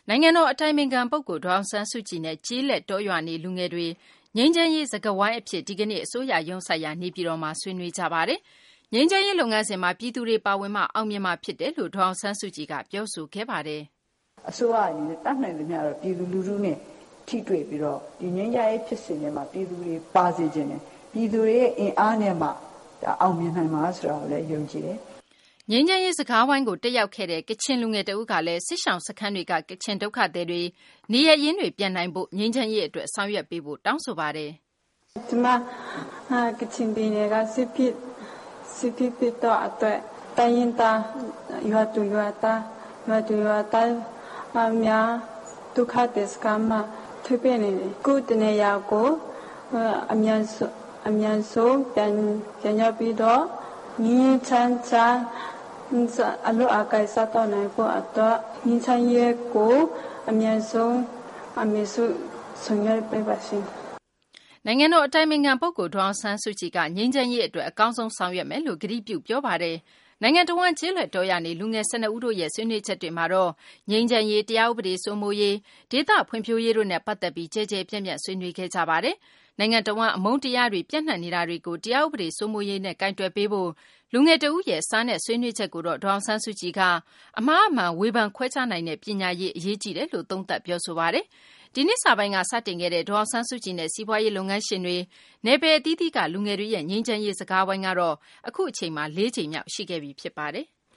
နိုင်ငံတော်အတိုင်ပင်ခံပုဂ္ဂိုလ်ဒေါ်အောင်ဆန်းစုကြည်နဲ့ကျေးလက်တောရွာနေလူငယ်တွေငြိမ်းချမ်းရေးစကားဝိုင်းအဖြစ်ဒီကနေ့အစိုးရရုံးဆိုင်ရာနေပြည်တော်မှာဆွေးနွေးကြပါတယ်။ငြိမ်းချမ်းရေးလုပ်ငန်းစဉ်မှာပြည်သူတွေပါဝင်မှအောင်မြင်မှာဖြစ်တယ်လို့ဒေါ်အောင်ဆန်းစုကြည်ကပြောဆိုခဲ့ပါတယ်။အစိုးရအနေနဲ့တတ်နိုင်သမျှတော့ပြည်သူလူထုနဲ့ထိတွေ့ပြီးတော့ဒီငြိမ်းချမ်းရေးဖြစ်စဉ်တွေမှာပြည်သူတွေပါစေခြင်းနဲ့ပြည်သူတွေရဲ့အင်အားနဲ့မှအောင်မြင်နိုင်မှာဆိုတာကိုလည်းယုံကြည်တယ်။ငြိမ်းချမ်းရေးစကားဝိုင်းကိုတက်ရောက်ခဲ့တဲ့ကချင်လူငယ်တဦးကလည်းစစ်ဆောင်စခန်းတွေကကချင်ဒုက္ခသည်တွေနေရရင်းတွေပြန်နိုင်ဖို့ငြိမ်းချမ်းရေးအတွက်ဆောင်ရွက်ပေးဖို့တောင်းဆိုပါတယ်။ဒီမှာကချင်ပြည်နယ်ကစစ်ဖြစ်တော့အတွက်တိုင်းရင်းသားရွာသူရွာသားများဒုက္ခသည်စခန်းမှာထွေးပြနေတယ်။ကိုယ်တနေရာကိုအမြန်ဆုံးပြန်ရောက်ပြီးတော့ငြိမ်းချမ်းအလို့အကိုင်စားတော့နိုင်ဖို့အတွက်ငြိမ်းချမ်းရေးကိုအမြန်ဆုံးဆောင်ရွက်ပေးပါရှင်။နိုင်ငံတော်အတိုင်ပင်ခံပုဂ္ဂိုလ်ဒေါ်အောင်ဆန်းစုကြည်ကငြိမ်းချမ်းရေးအတွက်အကောင်းဆုံးဆောင်ရွက်မယ်လို့ကတိပြုပြောပါတယ်။နိုင်ငံတော်ဝန်ကျေးလက်တော်ရနေလူငယ်12ဦးတို့ရဲ့ဆွေးနွေးချက်တွေမှာတော့ငြိမ်းချမ်းရေးတရားဥပဒေစိုးမိုးရေးဒေသဖွံ့ဖြိုးရေးတို့နဲ့ပတ်သက်ပြီးကြဲကြဲပြန့်ပြန့်ဆွေးနွေးခဲ့ကြပါတယ်။နိုင်ငံတော်ဝန်အမုန်းတရားတွေပြန့်နှံ့နေတာတွေကိုတရားဥပဒေစိုးမိုးရေးနဲ့ကင်တွယ်ပေးဖို့လူငယ်တဦးရဲ့စာနဲ့ဆွေးနွေးချက်ကိုတော့ဒေါအောင်ဆန်းစုကြည်ကအမှားအမှန်ဝေဖန်ခွဲခြားနိုင်တဲ့ပညာရေးအရေးကြီးတယ်လို့သုံးသပ်ပြောဆိုပါတယ်။ဒီနှစ်စာပိုင်းကစတင်ခဲ့တဲ့ဒေါအောင်ဆန်းစုကြည်နဲ့စီးပွားရေးလုပ်ငန်းရှင်တွေနယ်ပယ်အသီးသီးကလူငယ်တွေရဲ့ငြိမ်းချမ်းရေးစကားဝိုင်းကတော့အခုအချိန်မှာ4 ကြိမ်မြောက်ရှိခဲ့ပြီဖြစ်ပါတယ်။